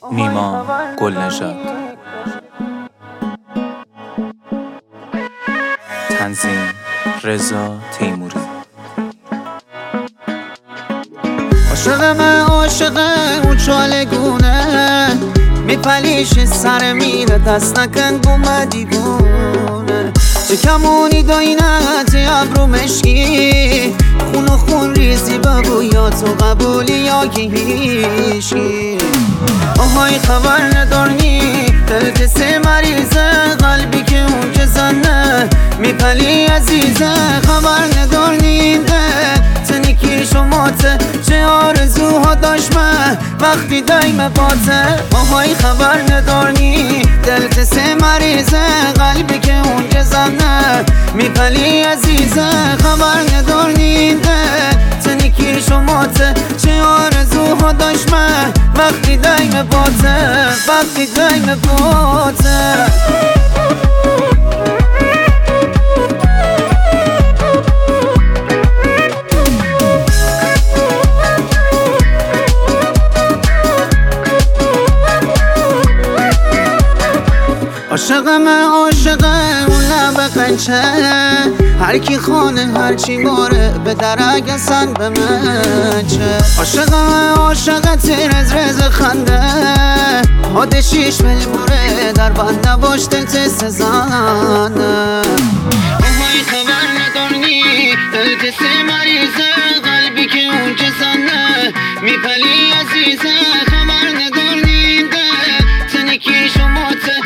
نیما گلنژاد. تنظیم رضا تیموری. عاشق اون چالگونه میپلیش سر میره دست نکن بوم دیوونه چه کمونی داینت ابرو مشکی خون و خون ریزی بگو یا تو قبولی یا که هیشی آهای خبر ندارنی دل کسی مریضه قلبی که اون که زنه میپلی عزیزه خبر ندارنی تنکی شماته چه آرزوها داشت من وقتی دایم باته آهای خبر ندارنی دل کسی مریضه قلبی که اون که زنه میپلی عزیزه خبر ندارنی تنکی شماته چه آرزوها داشت من وقتی دایم باته وقتی دایم باته عاشق اون لب قنچه هر کی خانه هر چی ماره به درک اصلا به من چه عاشق تیرز رز خنده حاد شیش ملی بوره در بند نباش دل تست زنه آهای خبر ندارنی دل تست مریضه قلبی که اون که زنه میپلی عزیزه خبر ندارنی تنکی شماته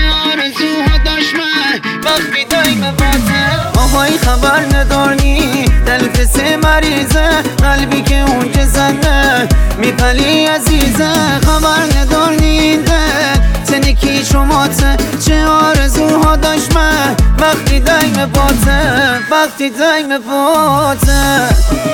وقتی دایم باته آهای خبر ندارنی دل کسی مریضه قلبی که اون که زنه میپلی عزیزه خبر ندارنی تنکی شماته چه آرزوها داشت من وقتی دایم باته وقتی دایم باته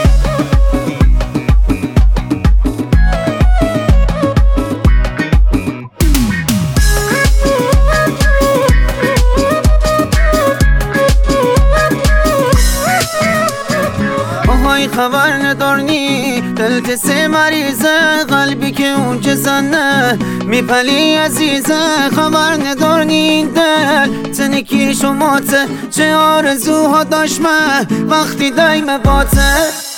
خبر ندارنی دل کسی مریضه قلبی که اون که زنه میپلی عزیزه خبر ندارنی دل تنکی شماته چه آرزوها داشت من وقتی دایم باته